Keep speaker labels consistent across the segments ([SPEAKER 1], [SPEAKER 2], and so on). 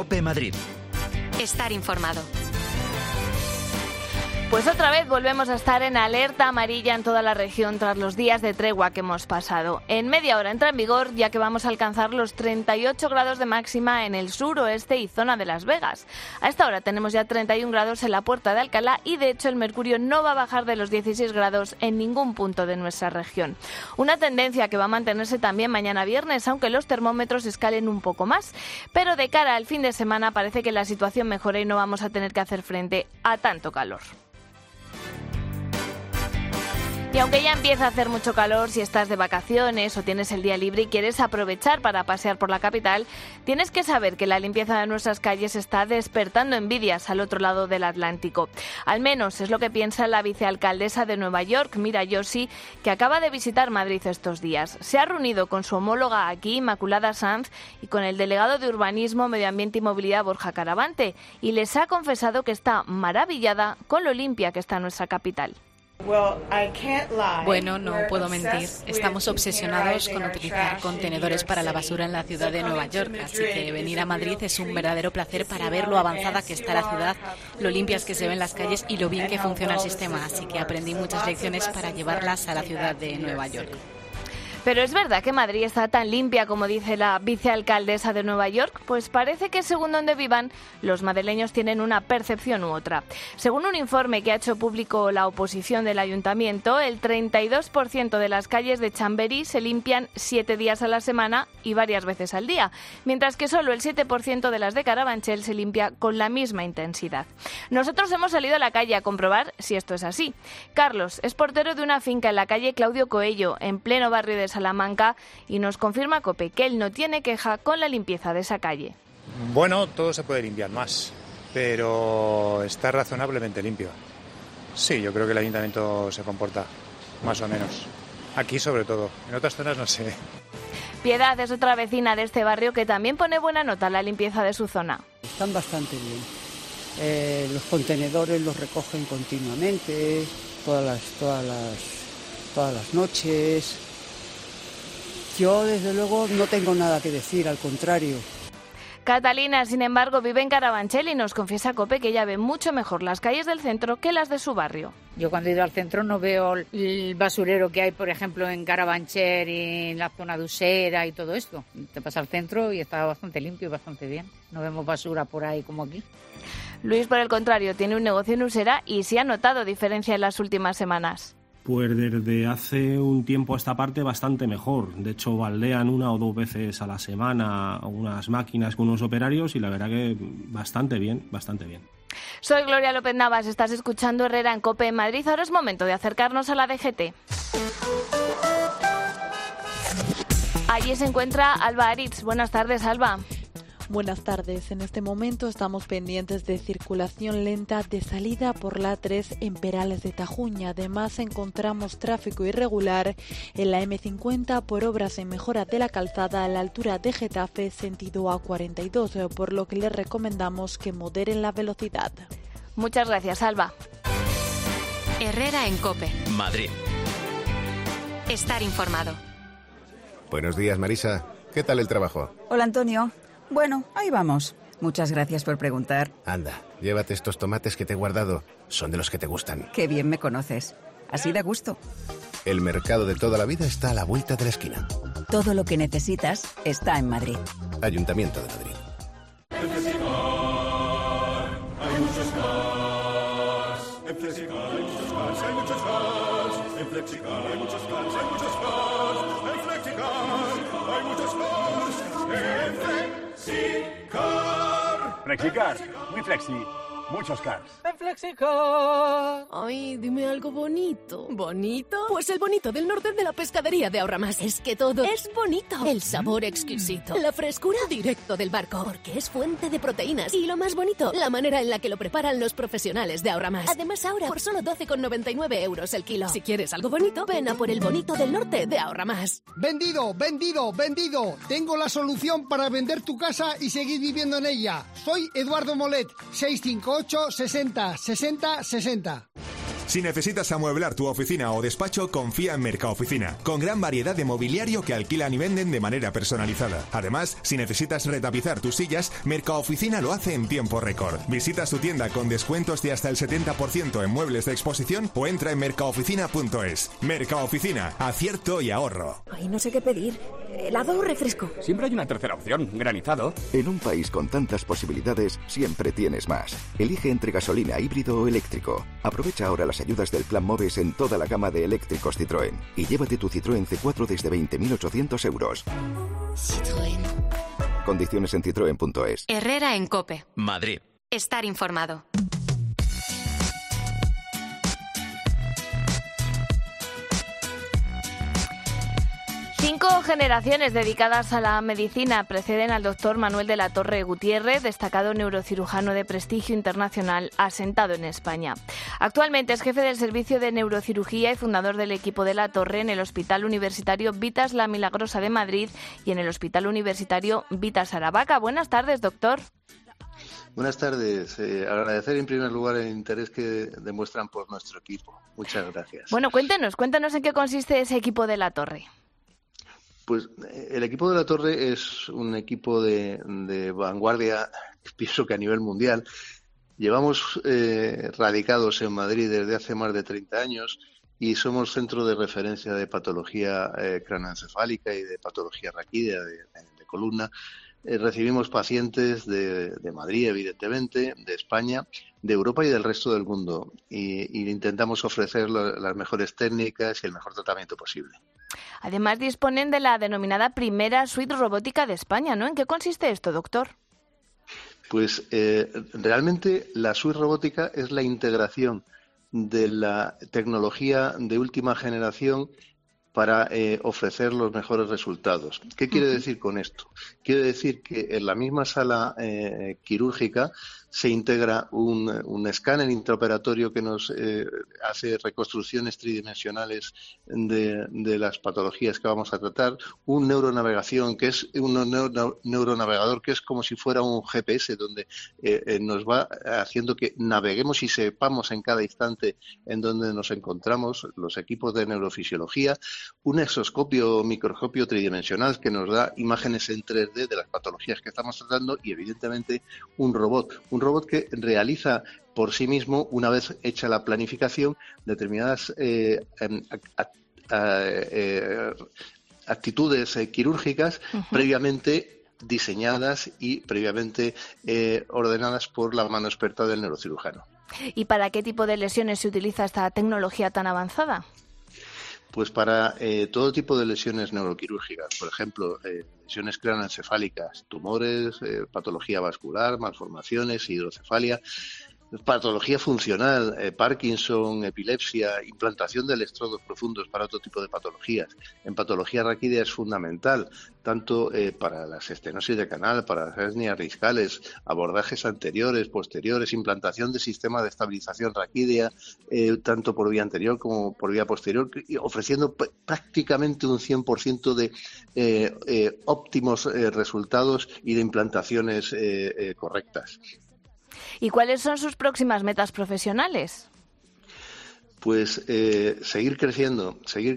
[SPEAKER 1] COPE Madrid.
[SPEAKER 2] Estar informado.
[SPEAKER 3] Pues otra vez volvemos a estar en alerta amarilla en toda la región tras los días de tregua que hemos pasado. En media hora entra en vigor, ya que vamos a alcanzar los 38 grados de máxima en el sur, oeste y zona de Las Vegas. A esta hora tenemos ya 31 grados en la Puerta de Alcalá y de hecho el mercurio no va a bajar de los 16 grados en ningún punto de nuestra región. Una tendencia que va a mantenerse también mañana viernes, aunque los termómetros escalen un poco más. Pero de cara al fin de semana parece que la situación mejora y no vamos a tener que hacer frente a tanto calor. Y aunque ya empieza a hacer mucho calor, si estás de vacaciones o tienes el día libre y quieres aprovechar para pasear por la capital, tienes que saber que la limpieza de nuestras calles está despertando envidias al otro lado del Atlántico. Al menos es lo que piensa la vicealcaldesa de Nueva York, Mira Joshi, que acaba de visitar Madrid estos días. Se ha reunido con su homóloga aquí, Inmaculada Sanz, y con el delegado de Urbanismo, Medio Ambiente y Movilidad, Borja Caravante, y les ha confesado que está maravillada con lo limpia que está nuestra capital.
[SPEAKER 4] Bueno, no puedo mentir. Estamos obsesionados con utilizar contenedores para la basura en la ciudad de Nueva York, así que venir a Madrid es un verdadero placer para ver lo avanzada que está la ciudad, lo limpias que se ven las calles y lo bien que funciona el sistema, así que aprendí muchas lecciones para llevarlas a la ciudad de Nueva York.
[SPEAKER 3] Pero ¿es verdad que Madrid está tan limpia como dice la vicealcaldesa de Nueva York? Pues parece que según donde vivan, los madrileños tienen una percepción u otra. Según un informe que ha hecho público la oposición del ayuntamiento, el 32% de las calles de Chamberí se limpian 7 días a la semana y varias veces al día, mientras que solo el 7% de las de Carabanchel se limpia con la misma intensidad. Nosotros hemos salido a la calle a comprobar si esto es así. Carlos es portero de una finca en la calle Claudio Coello, en pleno barrio de Salamanca, y nos confirma COPE que él no tiene queja con la limpieza de esa calle.
[SPEAKER 5] Bueno, todo se puede limpiar más, pero está razonablemente limpio. Sí, yo creo que el ayuntamiento se comporta más o menos. Aquí sobre todo, en otras zonas no sé.
[SPEAKER 3] Piedad es otra vecina de este barrio que también pone buena nota a la limpieza de su zona.
[SPEAKER 6] Están bastante bien. Los contenedores los recogen continuamente, todas las noches. Yo, desde luego, no tengo nada que decir, al contrario.
[SPEAKER 3] Catalina, sin embargo, vive en Carabanchel y nos confiesa COPE que ella ve mucho mejor las calles del centro que las de su barrio.
[SPEAKER 7] Yo cuando he ido al centro no veo el basurero que hay, por ejemplo, en Carabanchel y en la zona de Usera y todo esto. Te vas al centro y está bastante limpio y bastante bien. No vemos basura por ahí como aquí.
[SPEAKER 3] Luis, por el contrario, tiene un negocio en Usera y sí ha notado diferencia en las últimas semanas.
[SPEAKER 8] Pues desde hace un tiempo a esta parte bastante mejor. De hecho, baldean 1 o 2 veces a la semana unas máquinas con unos operarios y la verdad que bastante bien, bastante bien.
[SPEAKER 3] Soy Gloria López Navas, estás escuchando Herrera en COPE en Madrid. Ahora es momento de acercarnos a la DGT. Allí se encuentra Alba Aritz. Buenas tardes, Alba.
[SPEAKER 9] Buenas tardes. En este momento estamos pendientes de circulación lenta de salida por la A3 en Perales de Tajuña. Además, encontramos tráfico irregular en la M50 por obras en mejora de la calzada a la altura de Getafe, sentido A42, por lo que les recomendamos que moderen la velocidad.
[SPEAKER 3] Muchas gracias, Alba.
[SPEAKER 2] Herrera en COPE.
[SPEAKER 1] Madrid.
[SPEAKER 2] Estar informado.
[SPEAKER 10] Buenos días, Marisa. ¿Qué tal el trabajo?
[SPEAKER 11] Hola, Antonio. Bueno, ahí vamos. Muchas gracias por preguntar.
[SPEAKER 10] Anda, llévate estos tomates que te he guardado. Son de los que te gustan.
[SPEAKER 11] Qué bien me conoces. Así da gusto.
[SPEAKER 10] El mercado de toda la vida está a la vuelta de la esquina.
[SPEAKER 11] Todo lo que necesitas está en Madrid.
[SPEAKER 10] Ayuntamiento de Madrid.
[SPEAKER 12] En Flexicar hay muchos cars. En Flexicar hay muchos cars, hay muchos cars. En Flexicar hay muchos cars, hay muchos cars. En Flexicar hay muchos cars. En Flexicar.
[SPEAKER 13] Flexicar, muy flexi, muchos cars.
[SPEAKER 14] En Flexicar.
[SPEAKER 15] Ay, dime algo bonito. ¿Bonito? Pues el bonito del norte de la pescadería de Ahorramás. Es que todo es bonito. El sabor exquisito. La frescura directo del barco. Porque es fuente de proteínas. Y lo más bonito, la manera en la que lo preparan los profesionales de Ahorramás. Además, ahora por solo 12,99 € el kilo. Si quieres algo bonito, ven a por el bonito del norte de Ahorramás.
[SPEAKER 16] ¡Vendido, vendido, vendido! Tengo la solución para vender tu casa y seguir viviendo en ella. Soy Eduardo Molet, 658 60 60 60.
[SPEAKER 1] Si necesitas amueblar tu oficina o despacho, confía en Mercaoficina, con gran variedad de mobiliario que alquilan y venden de manera personalizada. Además, si necesitas retapizar tus sillas, Mercaoficina lo hace en tiempo récord. Visita su tienda con descuentos de hasta el 70% en muebles de exposición o entra en mercaoficina.es. Mercaoficina, acierto y ahorro.
[SPEAKER 17] Ay, no sé qué pedir. ¿Helado o refresco?
[SPEAKER 13] Siempre hay una tercera opción, granizado.
[SPEAKER 18] En un país con tantas posibilidades, siempre tienes más. Elige entre gasolina, híbrido o eléctrico. Aprovecha ahora las ayudas del Plan MOVES en toda la gama de eléctricos Citroën. Y llévate tu Citroën C4 desde 20.800 euros.
[SPEAKER 2] Citroën.
[SPEAKER 18] Condiciones en citroen.es.
[SPEAKER 2] Herrera en COPE.
[SPEAKER 10] Madrid.
[SPEAKER 2] Estar informado.
[SPEAKER 3] 5 generaciones dedicadas a la medicina preceden al doctor Manuel de la Torre Gutiérrez, destacado neurocirujano de prestigio internacional asentado en España. Actualmente es jefe del servicio de neurocirugía y fundador del equipo de la Torre en el Hospital Universitario Vitas La Milagrosa de Madrid y en el Hospital Universitario Vitas Aravaca. Buenas tardes, doctor.
[SPEAKER 19] Buenas tardes. Agradecer en primer lugar el interés que demuestran por nuestro equipo. Muchas gracias.
[SPEAKER 3] Bueno, cuéntenos en qué consiste ese equipo de la Torre.
[SPEAKER 19] Pues el equipo de la Torre es un equipo de vanguardia, pienso que a nivel mundial. Llevamos radicados en Madrid desde hace más de 30 años y somos centro de referencia de patología craneoencefálica y de patología raquídea de columna. Recibimos pacientes de Madrid, evidentemente, de España, de Europa y del resto del mundo y intentamos ofrecer las mejores técnicas y el mejor tratamiento posible.
[SPEAKER 3] Además disponen de la denominada primera suite robótica de España, ¿no? ¿En qué consiste esto, doctor?
[SPEAKER 19] Pues realmente la suite robótica es la integración de la tecnología de última generación para ofrecer los mejores resultados. ¿Qué quiere decir con esto? Quiere decir que en la misma sala quirúrgica se integra un escáner intraoperatorio que nos hace reconstrucciones tridimensionales de las patologías que vamos a tratar, un neuronavegación que es un neuronavegador que es como si fuera un GPS donde nos va haciendo que naveguemos y sepamos en cada instante en dónde nos encontramos, los equipos de neurofisiología, un exoscopio, microscopio tridimensional que nos da imágenes en 3D de las patologías que estamos tratando y evidentemente un robot que realiza por sí mismo, una vez hecha la planificación, determinadas actitudes quirúrgicas previamente diseñadas y previamente ordenadas por la mano experta del neurocirujano.
[SPEAKER 3] ¿Y para qué tipo de lesiones se utiliza esta tecnología tan avanzada?
[SPEAKER 19] Pues para todo tipo de lesiones neuroquirúrgicas, por ejemplo, lesiones craneoencefálicas, tumores, patología vascular, malformaciones, hidrocefalia, patología funcional, Parkinson, epilepsia, implantación de electrodos profundos para otro tipo de patologías. En patología raquídea es fundamental, tanto para las estenosis de canal, para las hernias discales, abordajes anteriores, posteriores, implantación de sistema de estabilización raquídea, tanto por vía anterior como por vía posterior, ofreciendo prácticamente un 100% de óptimos resultados y de implantaciones correctas.
[SPEAKER 3] ¿Y cuáles son sus próximas metas profesionales?
[SPEAKER 19] Pues seguir creciendo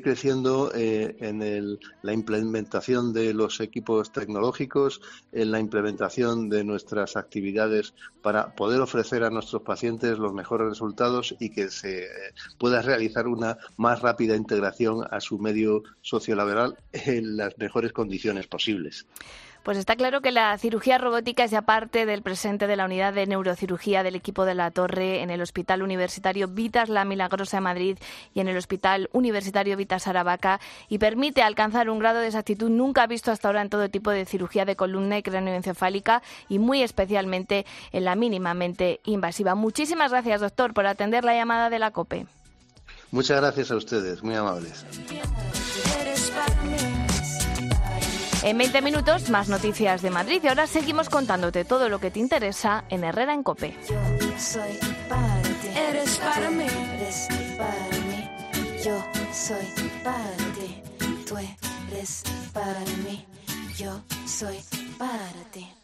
[SPEAKER 19] en la implementación de los equipos tecnológicos, en la implementación de nuestras actividades para poder ofrecer a nuestros pacientes los mejores resultados y que se pueda realizar una más rápida integración a su medio sociolaboral en las mejores condiciones posibles.
[SPEAKER 3] Pues está claro que la cirugía robótica es ya parte del presente de la unidad de neurocirugía del equipo de la Torre en el Hospital Universitario Vitas La Milagrosa de Madrid y en el Hospital Universitario Vitas Aravaca y permite alcanzar un grado de exactitud nunca visto hasta ahora en todo tipo de cirugía de columna y craneoencefálica y muy especialmente en la mínimamente invasiva. Muchísimas gracias, doctor, por atender la llamada de la COPE.
[SPEAKER 19] Muchas gracias a ustedes, muy amables.
[SPEAKER 3] En 20 minutos, más noticias de Madrid y ahora seguimos contándote todo lo que te interesa en Herrera en COPE.
[SPEAKER 20] Yo soy para ti, eres para mí, eres para mí, yo soy para ti, tú eres para mí, yo soy para ti.